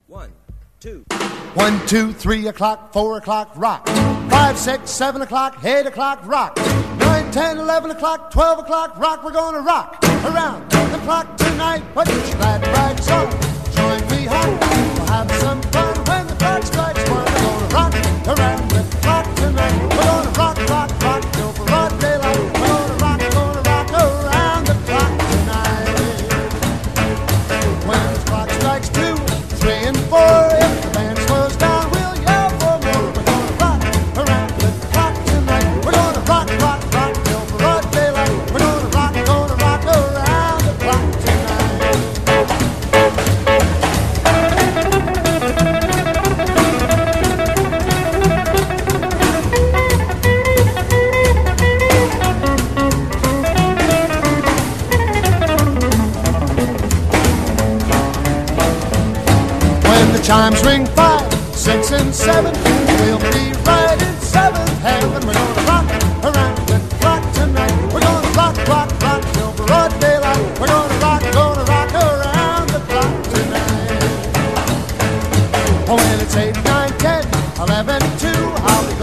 1, 2. 1, 2, 3 o'clock, 4 o'clock, rock. 5, 6, 7 o'clock, 8 o'clock, rock. 9, 10, 11 o'clock, 12 o'clock, rock. We're gonna rock around the clock tonight. Put your glad rags on, join me home. We'll have some fun when the clock strikes 1. We're gonna rock around the clock tonight. We're gonna rock, rock, rock till broad daylight. We're gonna rock around the clock tonight. When the clock strikes 2, 3 and 4, if the band slows down, we'll yell for more. We're gonna rock around the clock tonight. We're gonna rock, rock, rock till broad daylight. We're gonna rock around the clock tonight. When the chimes ring 5, 6 and 7, we'll be right in 7th heaven. We're gonna rock around the clock tonight. We're gonna rock, rock, rock till broad daylight. We're gonna rock around the clock tonight. Oh, when it's 8, 9, 10, 11, 2, I'll be